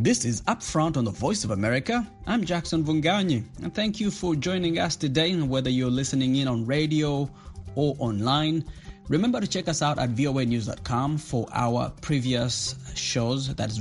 This is Upfront on the Voice of America. I'm Jackson Vunganyi, and thank you for joining us today, whether you're listening in on radio or online. Remember to check us out at voanews.com for our previous shows. That's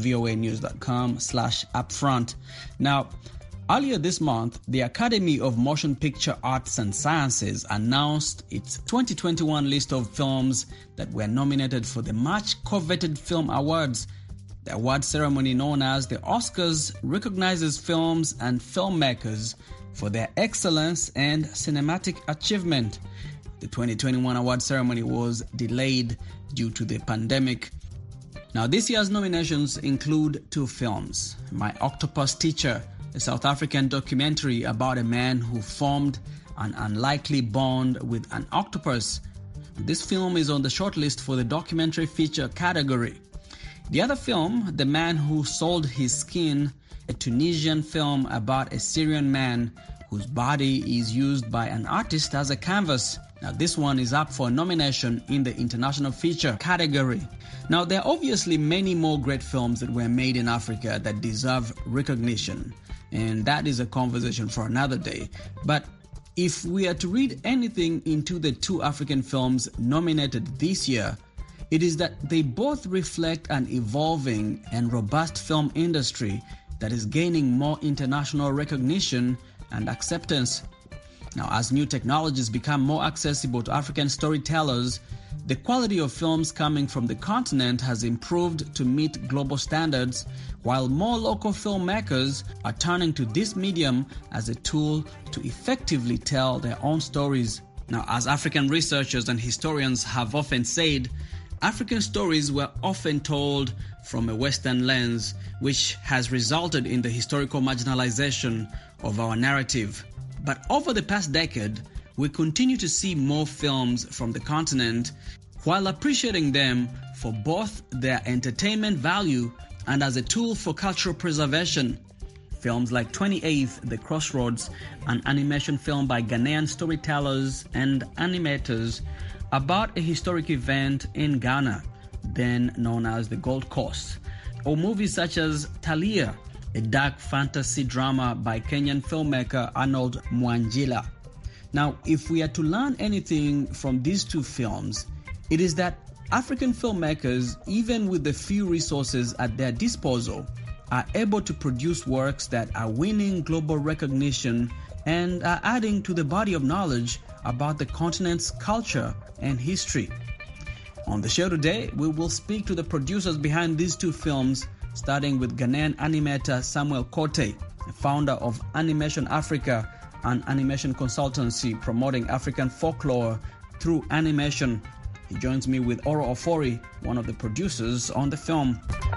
voanews.com/upfront. Now, earlier this month, the Academy of Motion Picture Arts and Sciences announced its 2021 list of films that were nominated for the much coveted Film Awards. The award ceremony known as the Oscars recognizes films and filmmakers for their excellence and cinematic achievement. The 2021 award ceremony was delayed due to the pandemic. Now, this year's nominations include two films: My Octopus Teacher, a South African documentary about a man who formed an unlikely bond with an octopus. This film is on the shortlist for the documentary feature category. The other film, The Man Who Sold His Skin, a Tunisian film about a Syrian man whose body is used by an artist as a canvas. Now, this one is up for nomination in the international feature category. Now, there are obviously many more great films that were made in Africa that deserve recognition, and that is a conversation for another day. But if we are to read anything into the two African films nominated this year, it is that they both reflect an evolving and robust film industry that is gaining more international recognition and acceptance. Now, as new technologies become more accessible to African storytellers, the quality of films coming from the continent has improved to meet global standards, while more local filmmakers are turning to this medium as a tool to effectively tell their own stories. Now, as African researchers and historians have often said, African stories were often told from a Western lens, which has resulted in the historical marginalization of our narrative. But over the past decade, we continue to see more films from the continent while appreciating them for both their entertainment value and as a tool for cultural preservation. Films like 28th, The Crossroads, an animation film by Ghanaian storytellers and animators about a historic event in Ghana, then known as the Gold Coast, or movies such as Talia, a dark fantasy drama by Kenyan filmmaker Arnold Mwanjila. Now, if we are to learn anything from these two films, it is that African filmmakers, even with the few resources at their disposal, are able to produce works that are winning global recognition and are adding to the body of knowledge about the continent's culture and history. On the show today, we will speak to the producers behind these two films, starting with Ghanaian animator Samuel Kote, the founder of Animation Africa, an animation consultancy promoting African folklore through animation. He joins me with Oro Ofori, one of the producers on the film.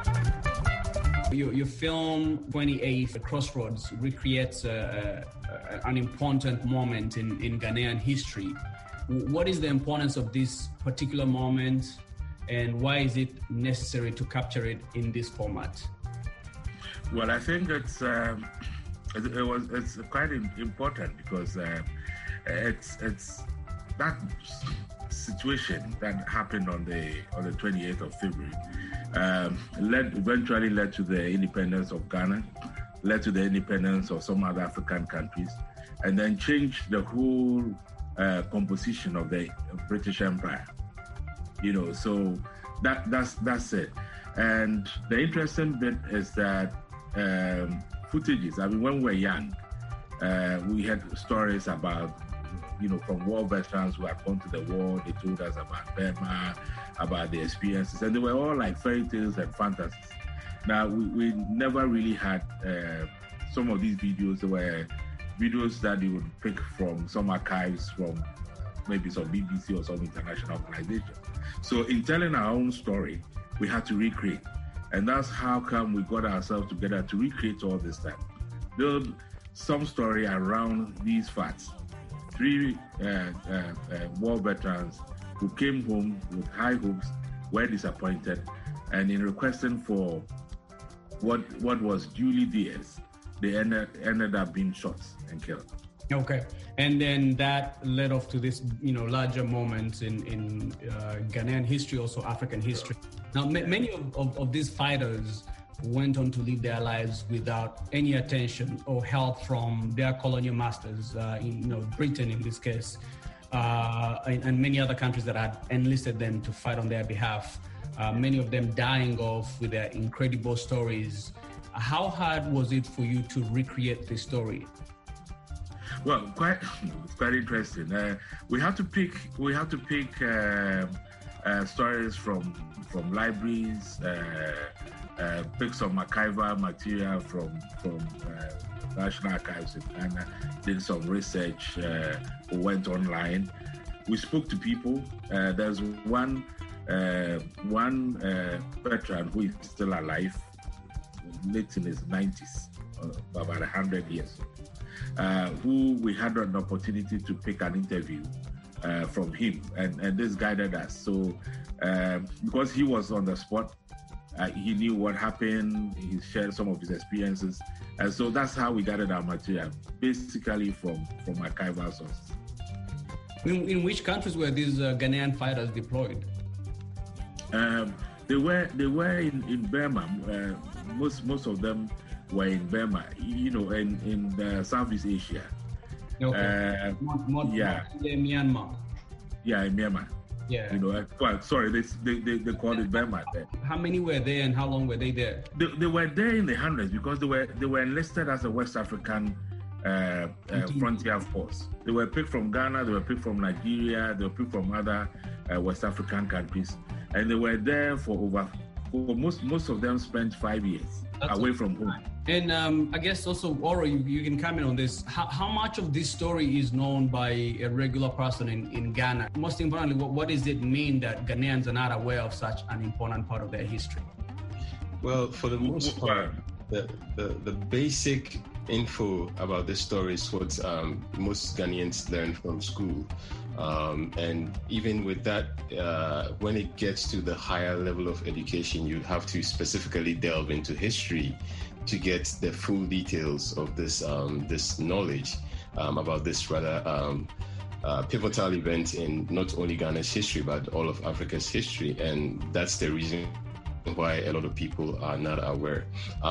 Your film, 28th, The Crossroads, recreates an important moment in Ghanaian history. What is the importance of this particular moment, and why is it necessary to capture it in this format? Well, I think it's quite important because it's that situation that happened on the 28th of February eventually led to the independence of Ghana, led to the independence of some other African countries, and then changed the whole composition of the British Empire. So that's it. And the interesting bit is that footages. I mean, when we were young, we had stories about, from war veterans who had gone to the war. They told us about Burma, about the experiences, and they were all like fairy tales and fantasies. Now, we never really had some of these videos. They were videos that they would pick from some archives from maybe some BBC or some international organization. So in telling our own story, we had to recreate. And that's how come we got ourselves together to recreate all this stuff. Build some story around these facts. 3 war veterans who came home with high hopes, were disappointed, and in requesting for what was duly theirs, they ended up being shot and killed. Okay, and then that led off to this, larger moment in Ghanaian history, also African history. Now, many of these fighters went on to live their lives without any attention or help from their colonial masters, Britain in this case, and many other countries that had enlisted them to fight on their behalf. Many of them dying off with their incredible stories. How hard was it for you to recreate this story? Well, quite interesting. We have to pick stories from libraries, pick some archival material from National Archives in Ghana, did some research, we went online. We spoke to people. There's one veteran who is still alive, late in his 90s, about 100 years, who we had an opportunity to pick an interview from him, and this guided us. So because he was on the spot, he knew what happened, he shared some of his experiences, and so that's how we gathered our material, basically from archival sources. In which countries were these Ghanaian fighters deployed? They were in Burma. Most of them were in Burma, in Southeast Asia. Okay. Myanmar. Yeah, in Myanmar. Yeah. They called it Burma there. How many were there and how long were they there? They were there in the hundreds because they were enlisted as a West African frontier force. They were picked from Ghana, they were picked from Nigeria, they were picked from other West African countries, and they were there for most of them spent 5 years away from home. And I guess also, Oro, you can comment on this. How much of this story is known by a regular person in Ghana? Most importantly, what does it mean that Ghanaians are not aware of such an important part of their history? Well, for the most part, the basic info about this story is what most Ghanaians learn from school. And even with that, when it gets to the higher level of education, you have to specifically delve into history to get the full details of this knowledge about this rather pivotal event in not only Ghana's history, but all of Africa's history. And that's the reason why a lot of people are not aware.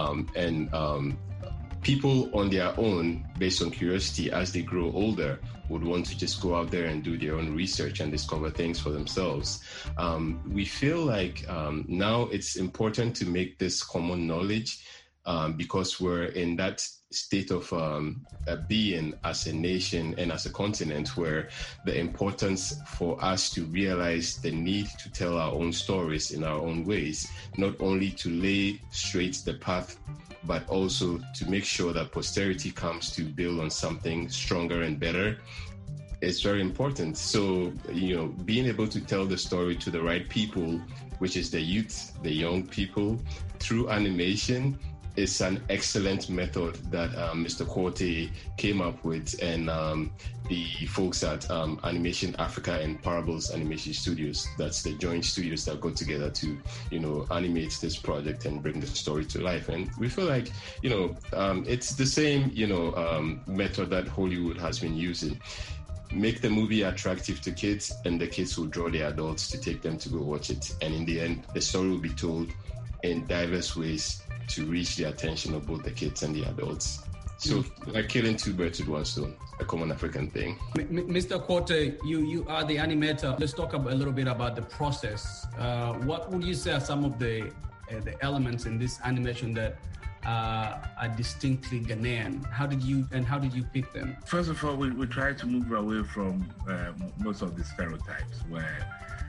People on their own, based on curiosity, as they grow older, would want to just go out there and do their own research and discover things for themselves. We feel like now it's important to make this common knowledge because we're in that state of being as a nation and as a continent where the importance for us to realize the need to tell our own stories in our own ways, not only to lay straight the path, but also to make sure that posterity comes to build on something stronger and better, is very important. So, being able to tell the story to the right people, which is the youth, the young people, through animation, is an excellent method that Mr. Quartey came up with, and the folks at Animation Africa and Parables Animation Studios. That's the joint studios that got together to, animate this project and bring the story to life. And we feel like, it's the same, method that Hollywood has been using. Make the movie attractive to kids, and the kids will draw the adults to take them to go watch it. And in the end, the story will be told in diverse ways to reach the attention of both the kids and the adults. So, like killing two birds with one stone, a common African thing. Mr. Quartey, you are the animator. Let's talk a little bit about the process. What would you say are some of the elements in this animation that are distinctly Ghanaian? How did you pick them? First of all, we try to move away from most of the stereotypes where,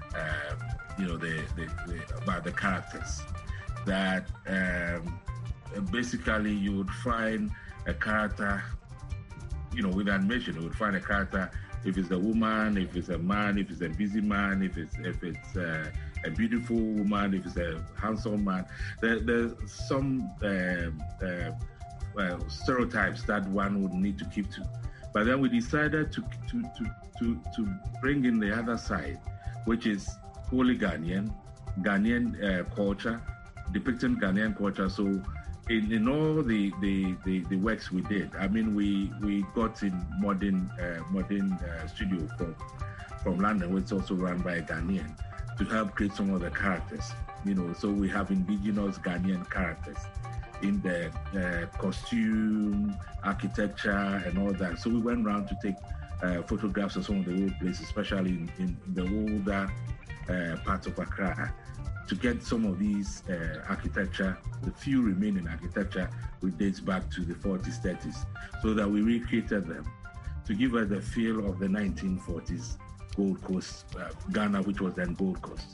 about the characters. That basically you would find a character, with animation, you would find a character, if it's a woman, if it's a man, if it's a busy man, if it's a beautiful woman, if it's a handsome man. There's some stereotypes that one would need to keep to. But then we decided to bring in the other side, which is wholly Ghanaian culture, depicting Ghanaian culture. So in all the works we did, I mean, we got in modern studio from London, which is also run by a Ghanaian. to help create some of the characters. So we have indigenous Ghanaian characters in the costume, architecture, and all that. So we went around to take photographs of some of the old places, especially in the older parts of Accra, to get some of these architecture, the few remaining architecture, which dates back to the 40s, 30s, so that we recreated them to give us the feel of the 1940s Gold Coast, Ghana, which was then Gold Coast.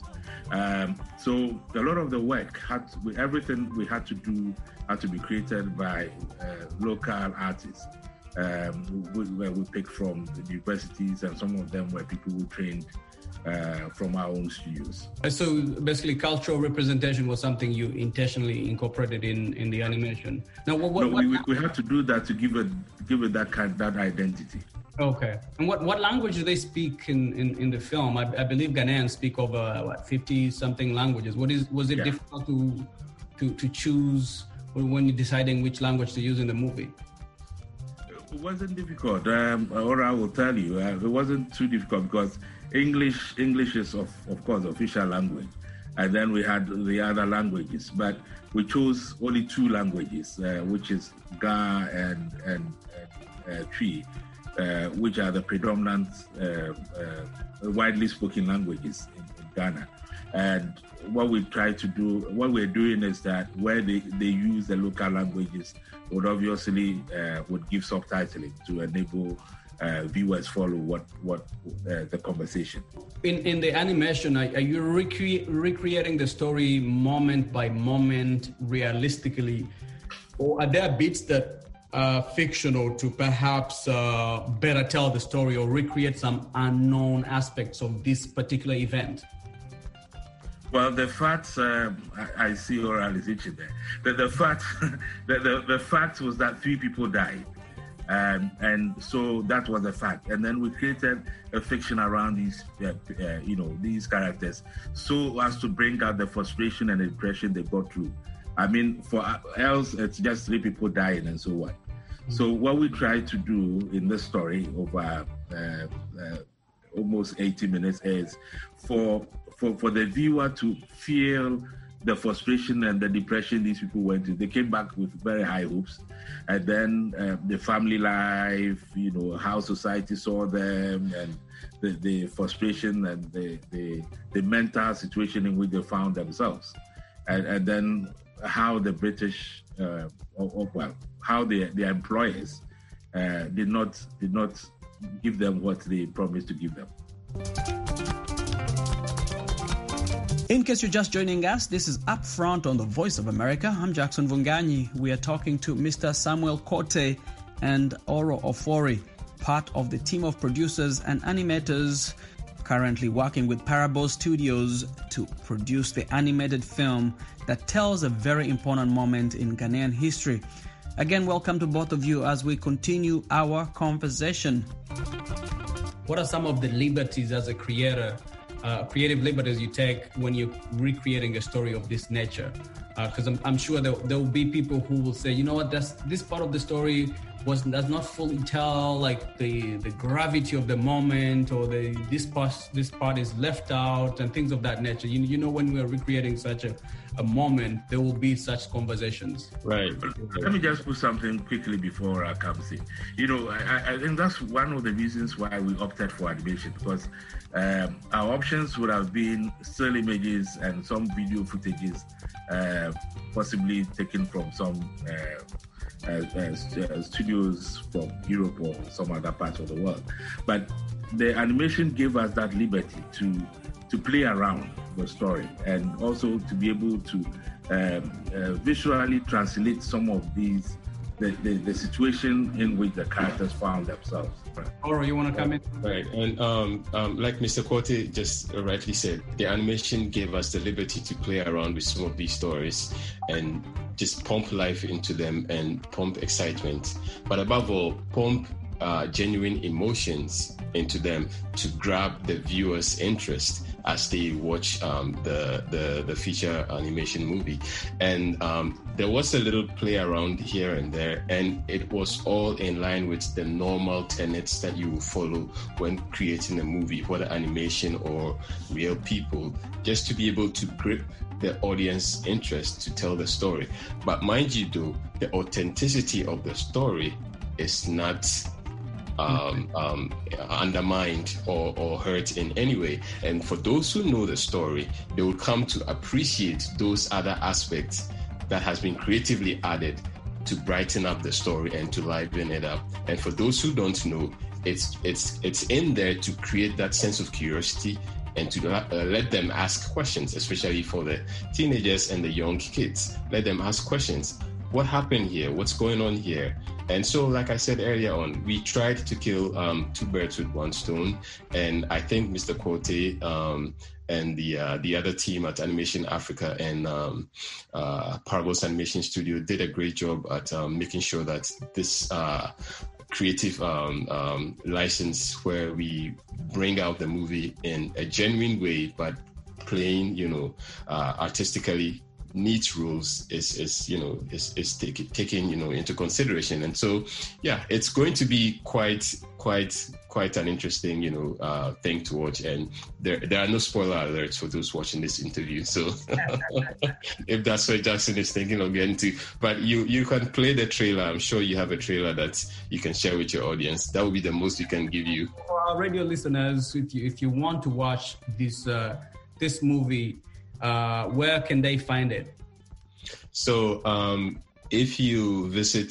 So a lot of the work, everything we had to do had to be created by local artists. Where we picked from the universities, and some of them were people who trained from our own studios. So basically, cultural representation was something you intentionally incorporated in the animation. Now, we had to do that to give it that identity. Okay. And what language do they speak in the film? I believe Ghanaians speak over 50-something languages. Was it difficult to choose when you're deciding which language to use in the movie? It wasn't difficult, or I will tell you, it wasn't too difficult because English is of course official language, and then we had the other languages, but we chose only two languages, which is Ga and Twi, which are the predominant widely spoken languages in Ghana. And what we're doing is that where they use the local languages, would obviously would give subtitling to enable viewers follow what the conversation. In the animation, are you recreating the story moment by moment realistically, or are there bits that are fictional to perhaps better tell the story or recreate some unknown aspects of this particular event? Well, the facts, I see Oral is itching there. The fact was that 3 people died. And so that was a fact. And then we created a fiction around these, these characters, so as to bring out the frustration and the depression they got through. I mean, for else, it's just 3 people dying and so on. Mm-hmm. So what we tried to do in this story over almost 80 minutes is for the viewer to feel the frustration and the depression these people went through. They came back with very high hopes. And then the family life, how society saw them, and the frustration and the mental situation in which they found themselves. And then how the British, how their employers did not give them what they promised to give them. In case you're just joining us, this is Up Front on the Voice of America. I'm Jackson Vunganyi. We are talking to Mr. Samuel Korte and Oro Ofori, part of the team of producers and animators currently working with Parable Studios to produce the animated film that tells a very important moment in Ghanaian history. Again, welcome to both of you as we continue our conversation. What are some of the liberties as a creator, creative liberties you take when you're recreating a story of this nature? Because I'm sure there will be people who will say, you know what, this part of the story does not fully tell like the gravity of the moment, or this part is left out and things of that nature. You know, when we're recreating such a moment, there will be such conversations. Right. Let me just put something quickly before I come see. I think that's one of the reasons why we opted for animation, because our options would have been still images and some video footages, possibly taken from some studios from Europe or some other parts of the world. But the animation gave us that liberty to play around the story, and also to be able to visually translate some of these, the situation in which the characters found themselves. Oro, you want to come in? Right, and like Mr. Korte just rightly said, the animation gave us the liberty to play around with some of these stories and just pump life into them and pump excitement. But above all, pump genuine emotions into them to grab the viewer's interest as they watch the feature animation movie. And there was a little play around here and there, and it was all in line with the normal tenets that you follow when creating a movie, whether animation or real people, just to be able to grip the audience interest to tell the story. But mind you though, the authenticity of the story is not undermined or hurt in any way. And for those who know the story, they will come to appreciate those other aspects that has been creatively added to brighten up the story and to liven it up. And for those who don't know, it's in there to create that sense of curiosity and to let them ask questions, especially for the teenagers and the young kids. Let them ask questions. What happened here? What's going on here? And so, like I said earlier on, we tried to kill two birds with one stone. And I think Mr. Quote and the other team at Animation Africa and Parables Animation Studio did a great job at making sure that this creative license, where we bring out the movie in a genuine way, but playing, artistically neat rules is taken into consideration. And so it's going to be quite an interesting thing to watch. And there are no spoiler alerts for those watching this interview, so if that's what Jackson is thinking of getting to, but you can play the trailer. I'm sure you have a trailer that you can share with your audience. That would be the most we can give you. For our radio listeners, if you want to watch this movie, where can they find it? So if you visit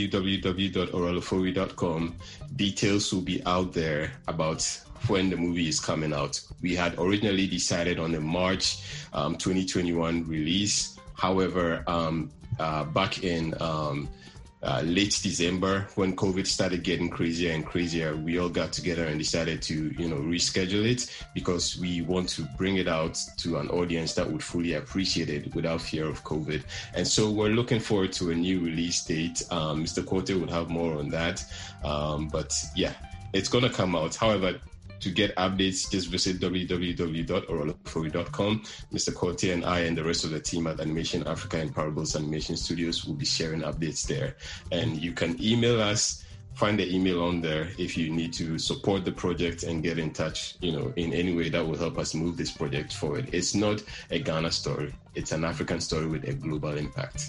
www.orolofowi.com, details will be out there about when the movie is coming out. We had originally decided on a March 2021 release. However, back in late December, when COVID started getting crazier and crazier, we all got together and decided to, reschedule it, because we want to bring it out to an audience that would fully appreciate it without fear of COVID. And so we're looking forward to a new release date. Mr. Quote would have more on that. But it's going to come out. However, to get updates, just visit www.orolofowi.com. Mr. Quote and I and the rest of the team at Animation Africa and Parables Animation Studios will be sharing updates there. And you can email us, find the email on there if you need to support the project and get in touch, in any way that will help us move this project forward. It's not a Ghana story. It's an African story with a global impact.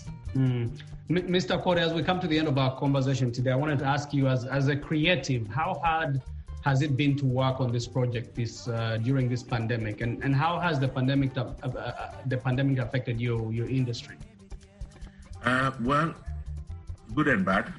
Mr. Quote, as we come to the end of our conversation today, I wanted to ask you, as a creative, how hard has it been to work on this project during this pandemic, and how has the pandemic affected your industry? Well, good and bad.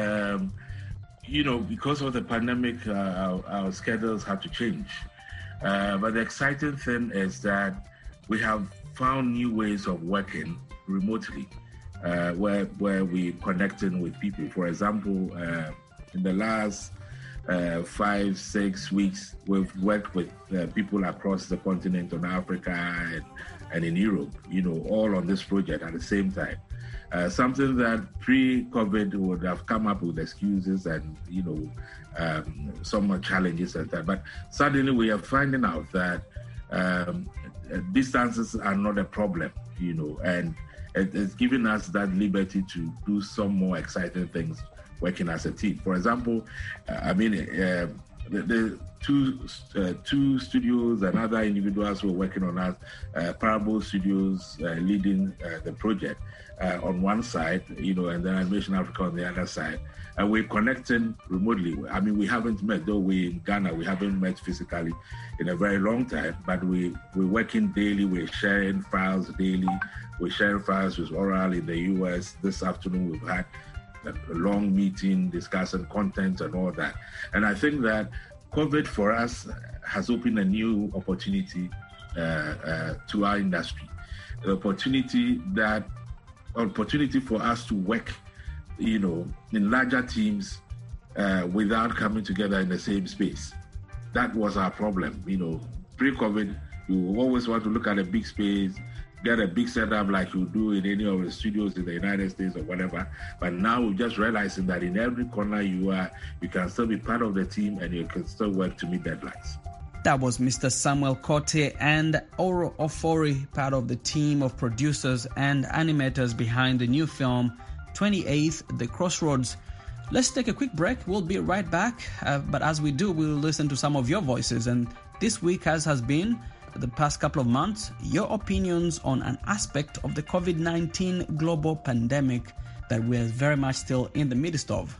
Because of the pandemic, our schedules have to change. But the exciting thing is that we have found new ways of working remotely, where we're connecting with people. For example, in the last 5-6 weeks, we've worked with people across the continent on Africa and in Europe, all on this project at the same time. Something that pre-COVID would have come up with excuses and, some challenges and that. But suddenly we are finding out that distances are not a problem, and it's given us that liberty to do some more exciting things working as a team. For example, the two studios and other individuals who are working on us, Parable Studios leading the project on one side, and then Animation Africa on the other side. And we're connecting remotely. We haven't met, though we're in Ghana, we haven't met physically in a very long time, but we're working daily, we're sharing files daily, we're sharing files with Oral in the US. This afternoon we've had a long meeting discussing content and all that. And I think that COVID for us has opened a new opportunity to our industry. The opportunity for us to work, in larger teams without coming together in the same space. That was our problem. Pre-COVID, You always want to look at a big space, get a big setup like you do in any of the studios in the United States or whatever. But now we're just realizing that in every corner you are, you can still be part of the team and you can still work to meet deadlines. That was Mr. Samuel Korte and Oro Ofori, part of the team of producers and animators behind the new film 28th, The Crossroads. Let's take a quick break. We'll be right back. But as we do, we'll listen to some of your voices. And this week, as has been the past couple of months, your opinions on an aspect of the COVID-19 global pandemic that we're very much still in the midst of.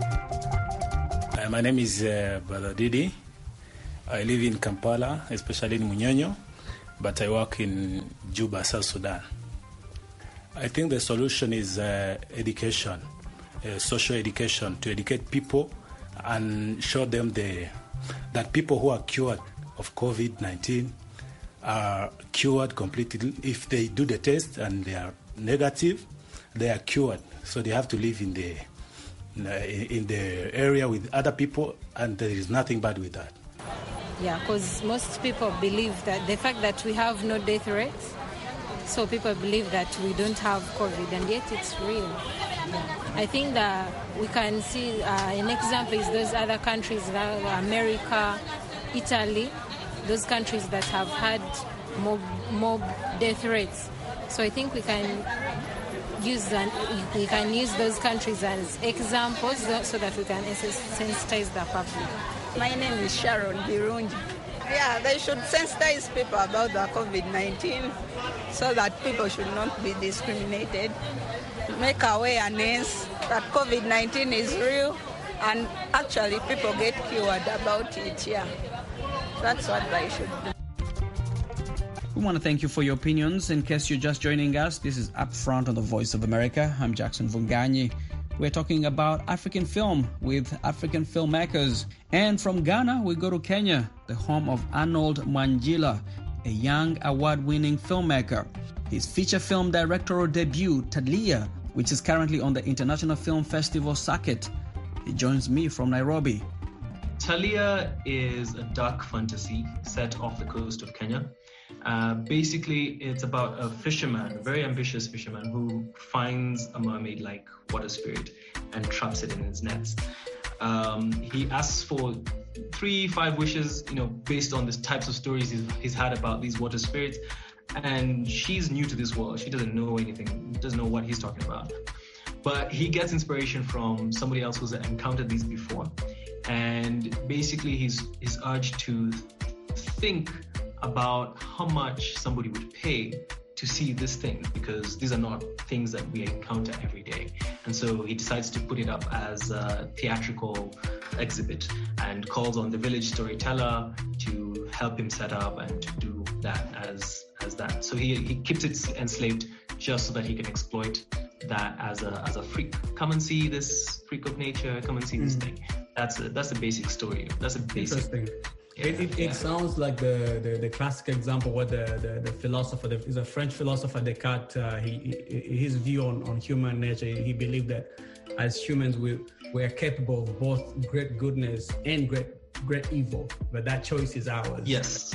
My name is Brother Didi. I live in Kampala, especially in Munyonyo, but I work in Juba, South Sudan. I think the solution is education, social education, to educate people and show them that people who are cured of COVID-19 are cured completely. If they do the test and they are negative, they are cured. So they have to live in the area with other people, and there is nothing bad with that. Yeah, because most people believe that the fact that we have no death rates, so people believe that we don't have COVID, and yet it's real. Yeah. I think that we can see an example is those other countries, America, Italy, those countries that have had more death rates. So I think we can use those countries as examples so that we can sensitize the public. My name is Sharon Birungi. Yeah, they should sensitize people about the COVID-19 so that people should not be discriminated. Make awareness that COVID-19 is real and actually people get cured about it, yeah. That's what they should do. We want to thank you for your opinions. In case you're just joining us, this is Upfront on the Voice of America. I'm Jackson Vunganyi. We're talking about African film with African filmmakers. And from Ghana, we go to Kenya, the home of Arnold Mwanjila, a young award-winning filmmaker. His feature film directorial debut, Talia, which is currently on the International Film Festival circuit. He joins me from Nairobi. Talia is a dark fantasy set off the coast of Kenya. Basically, it's about a fisherman, a very ambitious fisherman, who finds a mermaid-like water spirit and traps it in his nets. He asks for 3-5 wishes, based on the types of stories he's had about these water spirits. And she's new to this world. She doesn't know anything, doesn't know what he's talking about. But he gets inspiration from somebody else who's encountered these before. And basically, he's urged to think about how much somebody would pay to see this thing, because these are not things that we encounter every day. And so he decides to put it up as a theatrical exhibit and calls on the village storyteller to help him set up and to do that as that. So he keeps it enslaved just so that he can exploit that as a freak. Come and see this freak of nature. Come and see this thing. That's a basic story. That's a basic. Interesting. It sounds like the classic example what the philosopher, is a French philosopher, Descartes, his view on human nature. He believed that as humans we are capable of both great goodness and great evil, but that choice is ours. Yes.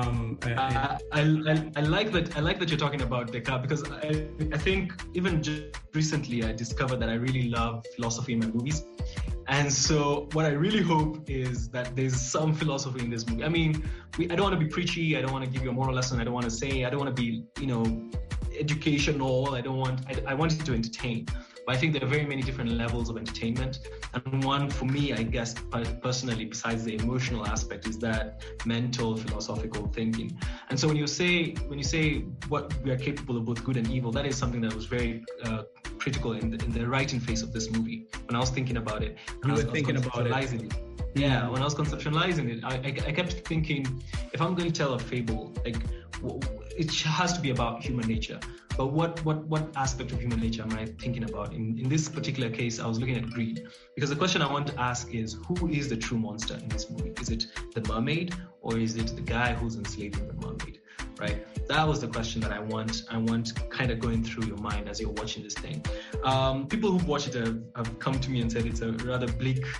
I like that you're talking about Descartes, because I think even just recently I discovered that I really love philosophy in my movies. And so what I really hope is that there's some philosophy in this movie. I mean, I don't want to be preachy. I don't want to give you a moral lesson. I don't want to be, educational. I want it to entertain. But I think there are very many different levels of entertainment. And one for me, I guess, personally, besides the emotional aspect, is that mental, philosophical thinking. And so when you say what we are capable of both good and evil, that is something that was very critical in the writing phase of this movie. When I was thinking about it, when I was conceptualizing it. Yeah, when I was conceptualizing it, I kept thinking, if I'm going to tell a fable, it has to be about human nature. But what aspect of human nature am I thinking about? In this particular case, I was looking at greed. Because the question I want to ask is, who is the true monster in this movie? Is it the mermaid, or is it the guy who's enslaving the mermaid? Right? That was the question that I want kind of going through your mind as you're watching this thing. People who've watched it have come to me and said it's a rather bleak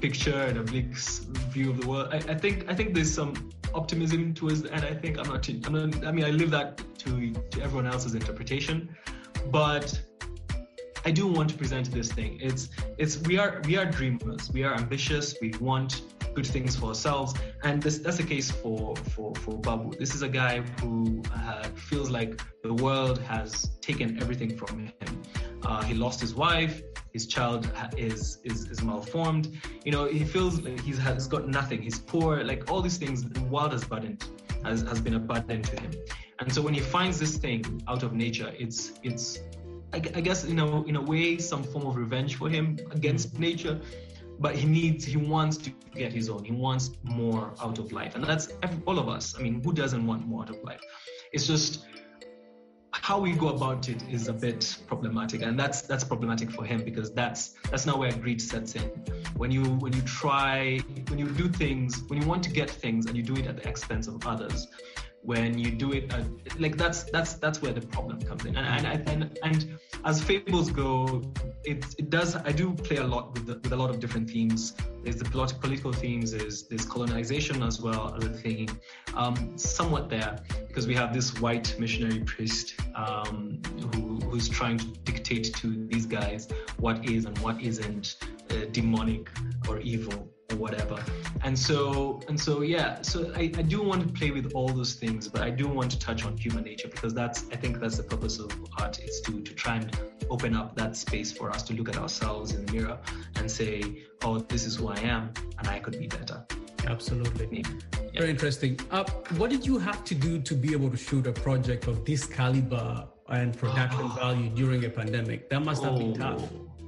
picture and a bleak view of the world. I think there's some optimism towards, and I think I leave that to everyone else's interpretation, but I do want to present this thing. We are dreamers. We are ambitious. We want good things for ourselves, and that's the case for Babu. This is a guy who feels like the world has taken everything from him. He lost his wife. His child is malformed. He feels like he's got nothing. He's poor. Like all these things, the world has been a burden to him. And so when he finds this thing out of nature, it's I guess in a way some form of revenge for him against nature. But he wants to get his own. He wants more out of life, and that's all of us. I mean, who doesn't want more out of life? It's just how we go about it is a bit problematic, and that's problematic for him, because that's not where greed sets in. When you do things, when you want to get things and you do it at the expense of others, when you do it that's where the problem comes in. And as fables go, it does. I do play a lot with a lot of different themes. There's the political themes. There's colonization as well as a theme, somewhat there, because we have this white missionary priest who's trying to dictate to these guys what is and what isn't demonic or evil or whatever. And so I do want to play with all those things, but I do want to touch on human nature, because I think that's the purpose of art, is to try and open up that space for us to look at ourselves in the mirror and say, oh, this is who I am and I could be better. Absolutely. Yeah. Very interesting. What did you have to do to be able to shoot a project of this caliber and production value during a pandemic? That must have been tough.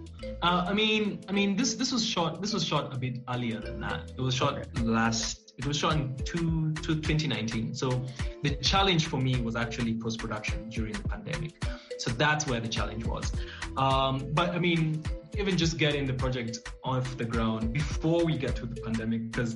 This was shot a bit earlier than that. It was shot in 2019. So the challenge for me was actually post-production during the pandemic. So that's where the challenge was. But even just getting the project off the ground before we get to the pandemic, because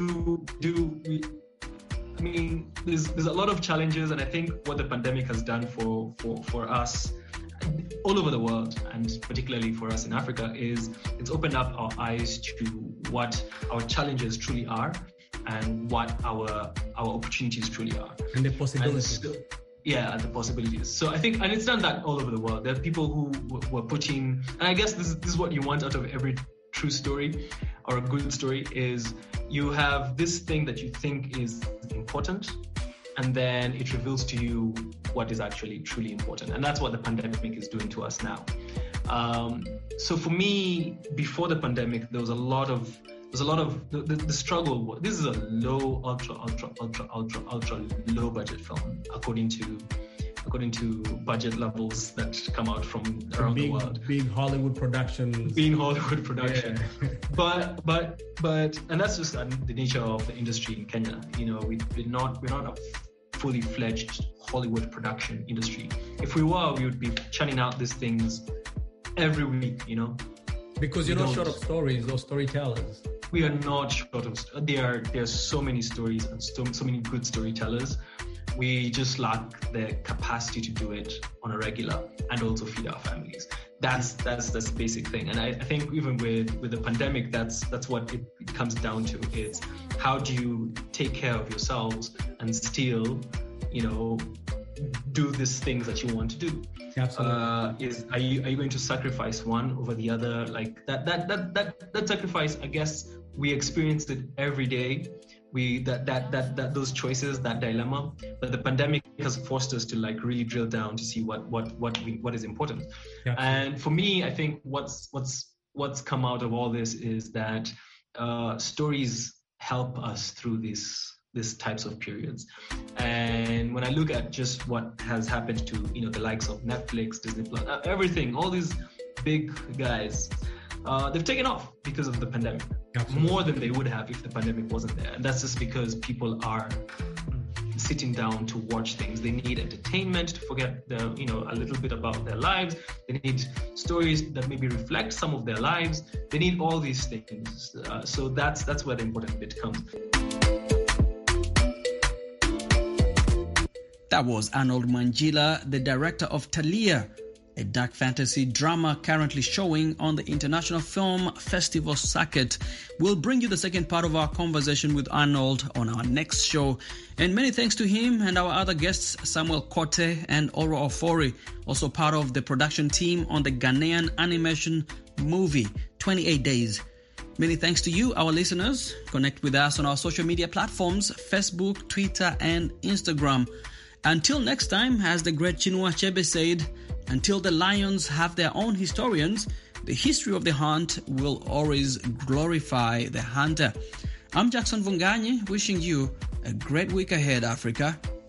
there's a lot of challenges, and I think what the pandemic has done for us all over the world, and particularly for us in Africa, is it's opened up our eyes to what our challenges truly are and what our opportunities truly are. And the possibilities. The possibilities. So I think, and it's done that all over the world. There are people who were putting, and I guess this is what you want out of every true story or a good story, is you have this thing that you think is important, and then it reveals to you what is actually truly important. And that's what the pandemic is doing to us now. So for me, before the pandemic, there was a lot of the struggle. This is a low, ultra low budget film, according to budget levels that come out from around the world. Big Hollywood production. Yeah. But and that's just the nature of the industry in Kenya. We're not a fully fledged Hollywood production industry. If we were, we would be churning out these things every week. Because you're not short of stories or storytellers. We are not short of. There are so many stories and so many good storytellers. We just lack the capacity to do it on a regular and also feed our families. That's the basic thing. And I think even with the pandemic, that's what it comes down to. It's how do you take care of yourselves and still, do these things that you want to do. Absolutely. Are you going to sacrifice one over the other? Like that sacrifice, I guess we experience it every day. Those choices, that dilemma, but the pandemic has forced us to really drill down to see what is important. Yeah. And for me, I think what's come out of all this is that stories help us through these types of periods. And when I look at just what has happened to the likes of Netflix, Disney Plus, everything, all these big guys, they've taken off because of the pandemic. Absolutely. More than they would have if the pandemic wasn't there. And that's just because people are sitting down to watch things. They need entertainment to forget a little bit about their lives. They need stories that maybe reflect some of their lives. They need all these things. So that's where the important bit comes. That was Arnold Manjila, the director of Talia, a dark fantasy drama currently showing on the International Film Festival circuit. We'll bring you the second part of our conversation with Arnold on our next show. And many thanks to him and our other guests, Samuel Kote and Oro Ofori, also part of the production team on the Ghanaian animation movie 28 Days. Many thanks to you, our listeners. Connect with us on our social media platforms, Facebook, Twitter, and Instagram. Until next time, as the great Chinua Achebe said, until the lions have their own historians, the history of the hunt will always glorify the hunter. I'm Jackson Vunganyi, wishing you a great week ahead, Africa.